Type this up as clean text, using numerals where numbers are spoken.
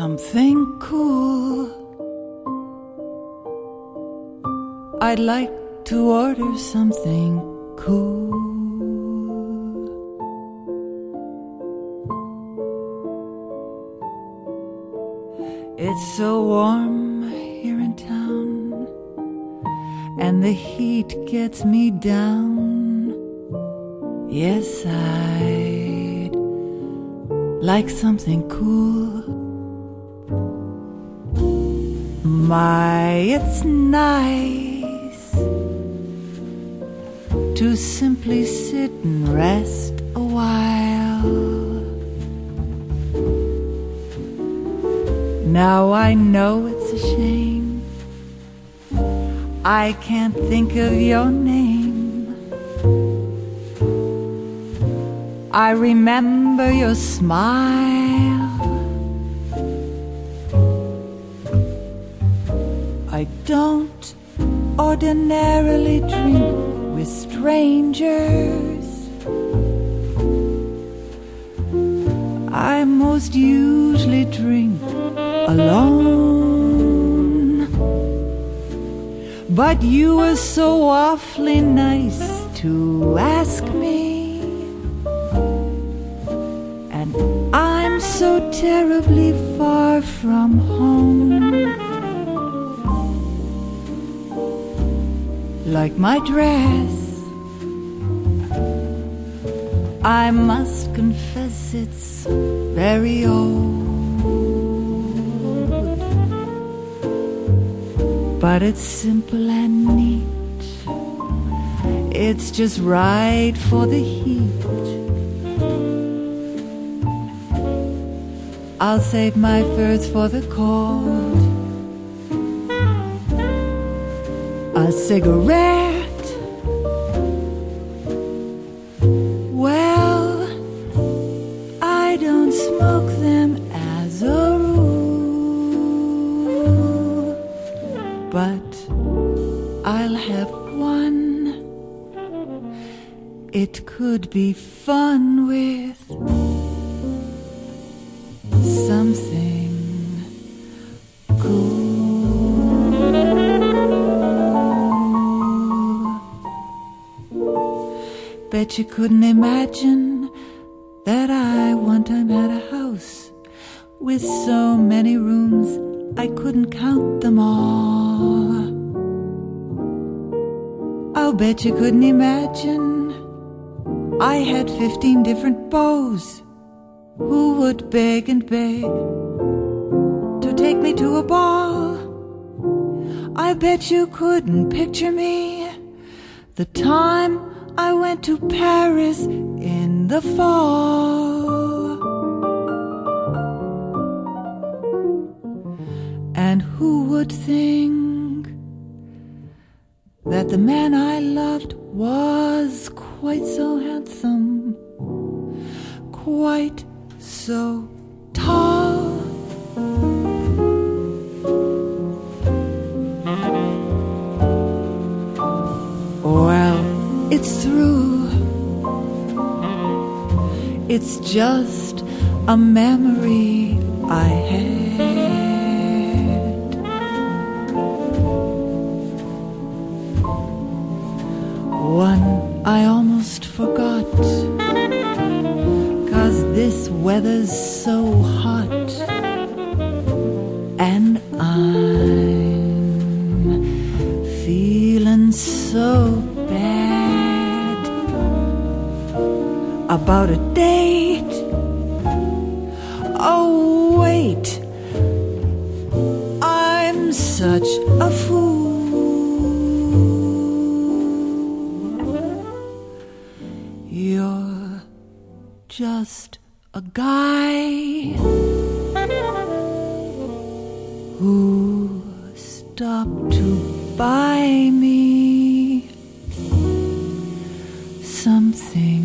something cool. I'd like to order something cool. It's so warm here in town, and the heat gets me down. Yes, I'd like something cool. My, it's nice to simply sit and rest a while. Now I know it's a shame I can't think of your name. I remember your smile. I don't ordinarily drink with strangers. I most usually drink alone. But you were so awfully nice to ask me, and I'm so terribly far from home. Like my dress, I must confess it's very old, but it's simple and neat. It's just right for the heat. I'll save my furs for the cold. A cigarette, well, I don't smoke them as a rule, but I'll have one. It could be fun with something cool. Bet you couldn't imagine that I one time had a house with so many rooms I couldn't count them all. I'll bet you couldn't imagine I had 15 different beaux who would beg and beg to take me to a ball. I bet you couldn't picture me the time I went to Paris in the fall. And who would think that the man I loved was quite so handsome, quite so tall? Well, it's through. It's just a memory I had. One I almost forgot, 'cause this weather's so hot, and I'm feeling so bad about a date. Oh, wait, I'm such a fool. You're just a guy who stopped to buy me something